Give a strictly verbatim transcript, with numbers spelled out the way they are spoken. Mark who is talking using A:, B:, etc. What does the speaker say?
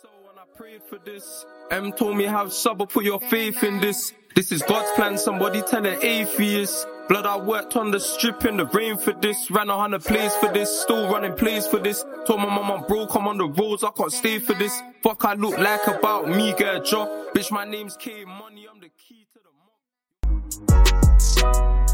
A: So when I prayed for this, M told me have sub or put your faith in this. This is God's plan, somebody tell an atheist. Blood, I worked on the strip in the rain for this. Ran a hundred plays for this, still running plays for this. Told my mum I'm broke, I'm on the roads, I can't stay for this. Fuck I look like about me, get a job. Bitch, my name's K Money, I'm the key to the mob.